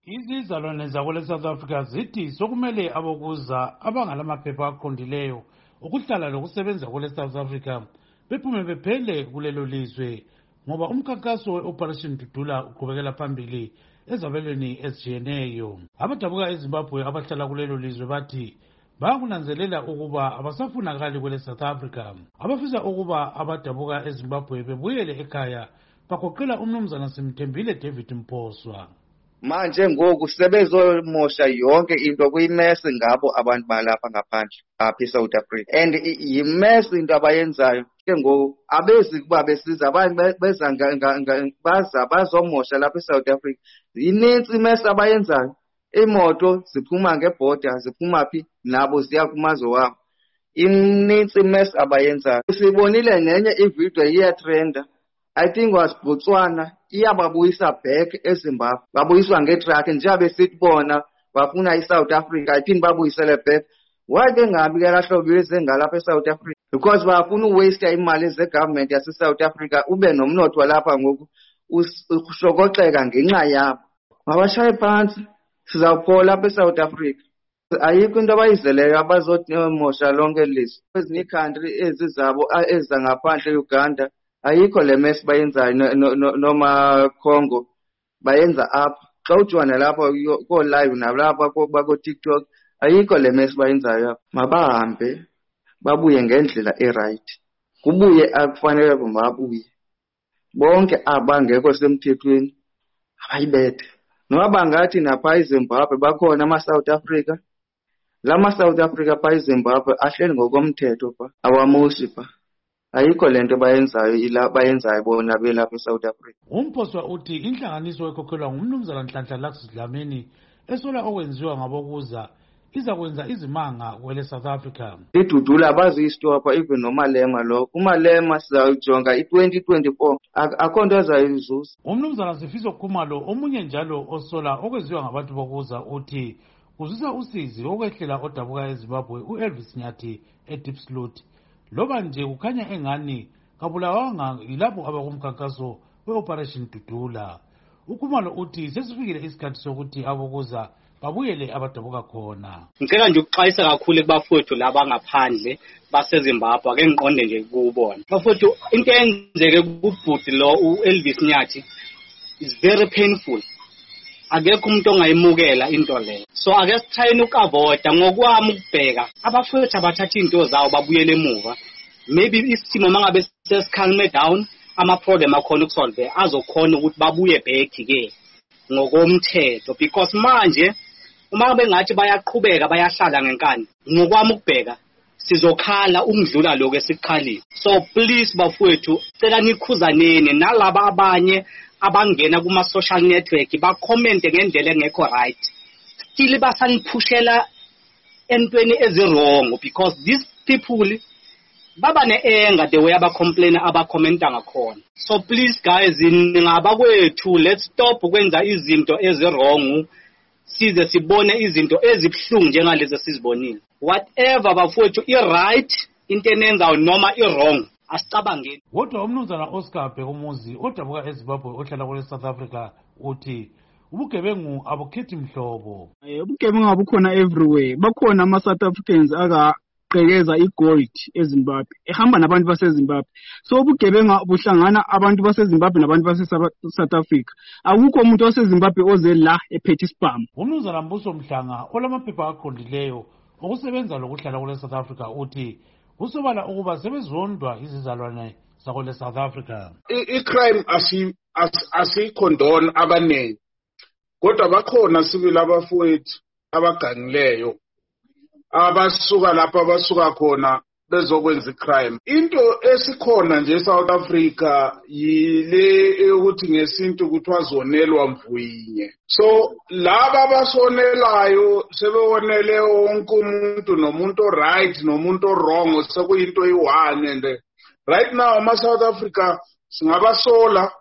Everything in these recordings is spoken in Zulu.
Izizalwane zakwele South Africa zithi sokumele abokuza abangalamaphepha aqondileyo ukuhlala lokusebenza kwele South Africa bephume bephele kulelo lizwe ngoba umkhankaso we-Operation Dudula uqhubekela phambili ezabelweni ezijiyeneyo. Abadabuka eZimbabwe abahlala kulelo lizwe bathi bayakunanzelela ukuba abasafunakali kwele South Africa. Abafisa ukuba abadabuka eZimbabwe bebuyele ekhaya bagoqela umnumzana Simthembile David Mposwa. Manje ngoku sebezomosha yonke into kuyimesi ngabo abantu balapha ngaphandle apha eSouth Africa, and yimesi into abayenzayo ke ngoku abezi kuba besiza abantu beza bazomosha lapha eSouth Africa. Inintsi imesi abayenzayo, imoto ziphuma ngebhoda ziphuma phi nabo ziya kumazwe wabo. Inintsi imesi abayenzayo. Sibonile ngenye ivideo iyatrenda, I think was Botswana, iyababuyisa back eZimbabwe, babuyiswa ngetruck njengoba besitibona bafuna iSouth Africa iphinde babuyisele back. Why bengabi ke lahlobo beze ngalapha eSouth Africa? Because bafuna uwaste imali zegovernment yaseSouth Africa, ube nomnotho walapha ngoku ushokoxeka ngenxa yabo. Mabashaye phansi, sizawuphola lapha eSouth Africa. Ayikho into abayizeleyo abazomosha lonke lizwe. Ezinye country ezizabo ezangaphandle Uganda ayikho le mess bayenzayo noma Congo bayenza apha. Xa ujwana lapha ko live nalapha bako TikTok ayikho le mess bayenzayo apha. Mabahambe babuye ngendlela eright. Kubuye akufanele babuye. Bonke abangekho semthethweni abayibethe. Noba ngathi napha eZimbabwe bakhona ama-South Africa. Lama South Africa pha eZimbabwe ahleli ngokomthetho pha awamoshi pha. Ayikho lento bayenzayo bona belapha eSouth Africa. Umposwa uthi inhlanganiso ekhokhelwa ngumnumzana Nhlanhla Lax Dlamini esola okwenziwa ngabokuza iza kwenza izimanga kwele South Africa. Idudula baziyistopha even nomalema lo. Umalema sizayijonga i-2024 akho nto azayizuza. Umnumzana Sifiso Khumalo omunye njalo osola okwenziwa ngabantu bokuza uthi kuzisa usizi okwehlela odabuka eZimbabwe uElvis Nyathi eDeepsloot. Loba nje kukhanya engani kabulawanga yilapho abakumkhankaso we-Operation Dudula. Ukhumalo uthi sesifikile isikhathi sokuthi abokuza babuyele abadabuka khona. Ngicela nje ukuxwayisa kakhulu kubafowethu laba ngaphandle baseZimbabwe ake ngiqonde nje kubona. Bafowethu into eyenzeke kubhuti lo uElvis Nyathi is very painful. Akekho umuntu ongayimukela into leyo. So ake sithayini ukavoida ngokwami ukubheka abafowethu abathatha into zawo babuyele emuva. Maybe isimo mangabe sesikhalme down ama-problem akhona ukusolve azokhona ukuthi babuye back ke ngokomthetho, because manje uma bengathi bayaqhubeka bayahlala ngenkani ngokwami ukubheka sizokhala ukudlula lokho esikhalile. So please bafowethu cela nikhuzaneni nalaba abanye abangena kuma-social network ba-comment ngendlela engekho right, still basaniphushela entweni ezi-wrong, because these people baba ne-anger the way aba-complain aba-commenta ngakhona. So please guys, ningaba kwethu, let's stop ukwenza izinto ezi-wrong size sibone izinto ezibuhlungu njengalezi esizibonile. Whatever bafowethu i-right into enenzayo noma i-wrong asicabangeni. Kodwa umnumzana Oscar Bhekumuzi odabuka eZimbabwe ohlala kule South Africa uthi ubugebengu abukhethi mhlobo. Ubugebengu abukhona everywhere. Bakhona ama-South Africans agaqekeza igold eZimbabwe ehamba nabantu baseZimbabwe. So ubugebengu buhlangana abantu baseZimbabwe nabantu base-South Africa. Akukho umuntu waseZimbabwe oze la ephethe isibhamu. Umnumzana Mbuso Mhlanga olamaphepha aqondileyo okusebenza lokuhlala kule South Africa uthi usobala ukuba sebezondwa izizalwane zakole South Africa. I-crime asikhondona abaningi, kodwa bakhona sibili abafowethu abagangileyo abasuka lapha abasuka khona bezokwenza icrime. Into esikhona nje eSouth Africa yile ukuthi ngesintu kuthiwa zonelwa mvuyinye. So laba abasonelayo sebewonele wonke umuntu, nomuntu right nomuntu wrong, sekuyinto eyi-one. And right now ama-South Africa singabasola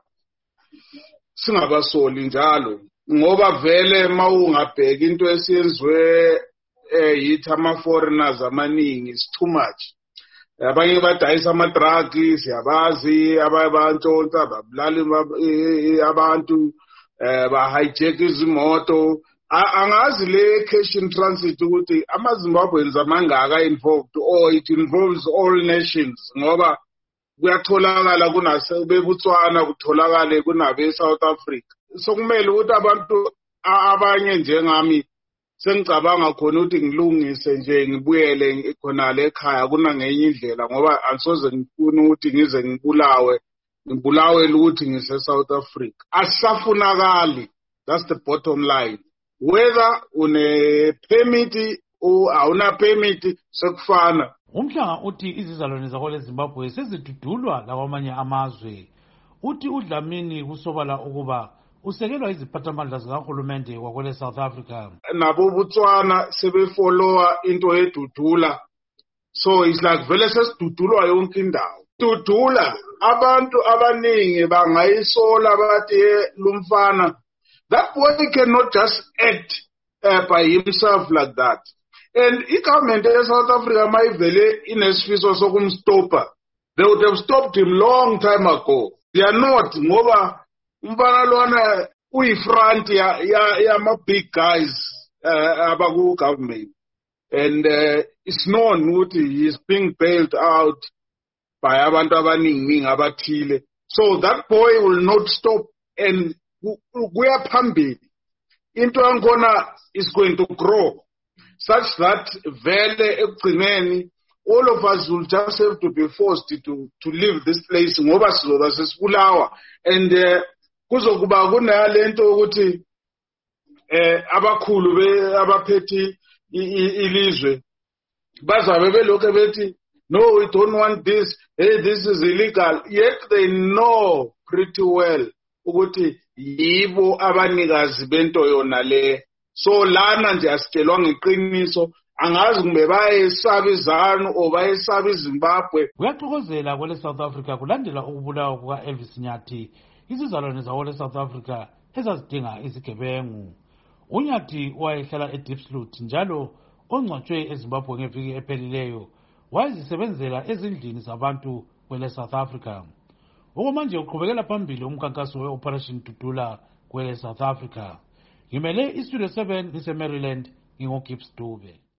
singabasoli njalo, ngoba vele mawungabheka into esiyenziwe yithi ama-foreigners amaningi is too much. Abanye badayisa ama-drugs, siyabazi, abantshontsha babulala abantu, ba-hijack izimoto. Angazi le cash in transit ukuthi amaZimbabweans amangaka involved or it involves all nations ngoba kuyatholakala kunaseBotswana kutholakale kunabe-South Africa. So kumele ukuthi abantu abanye njengami sengicabanga khona ukuthi ngilungise nje ngibuyele khona le ekhaya kuna ngenye indlela ngoba angisoze ngifune ukuthi ngize ngibulawe ukuthi ngise-South Africa. Asisafunakali. That's the bottom line. Whether une permit or awuna permit sekufana. Umhlanga uthi izizalwane zakwele Zimbabwe sezidudulwa lakwamanye amazwe. Uthi uDlamini kusobala ukuba usekelwa iziphathamandla zikahulumende kwakwele South Africa. Nabo Botswana sebefollowa into edudula. So it's like vele sesidudulwa yonke indawo. Dudula abantu abaningi bangayisola bathi lumfana. That boy cannot just act by himself like that. And government of South Africa might vele inesifiso sokumstopa. They would have stopped him long time ago. They are not. Ngoba umfana lona uyi-front ya big guys abaku government. And it's known ukuthi he is being bailed out by abantu abaningi abathile. So that boy will not stop and kuya phambili. Into yakhona is going to grow such that vele ekugcineni all of us will just have to be forced to leave this place ngoba sizoba sesibulawa. And kuzokuba kunalento ukuthi abakhulu abaphethe ilizwe bazabe belokho bethi no, we don't want this, hey, this is illegal, yet they know pretty well ukuthi yibo abanikazi bento yona le. So lana nje asitshelwa ngeqiniso angazi kumbe bayesaba izanu o bayesaba iZimbabwe. Kuyaxokozela kwele South Africa kulandela ukubulawa kuka Elvis Nyathi izizalwane zakwele South Africa ezazidinga izigebengu. uNyathi wayehlala eDiepsloot njalo ongcwatshwe eZimbabwe ngeviki ephelileyo wayezisebenzela ezindlini zabantu kwele South Africa. Okwamanje uqhubekela phambili umkhankaso we-Operation Dudula kwele South Africa. Ngimele iStudio 7 ngise Maryland, ngingoGibbs Dube.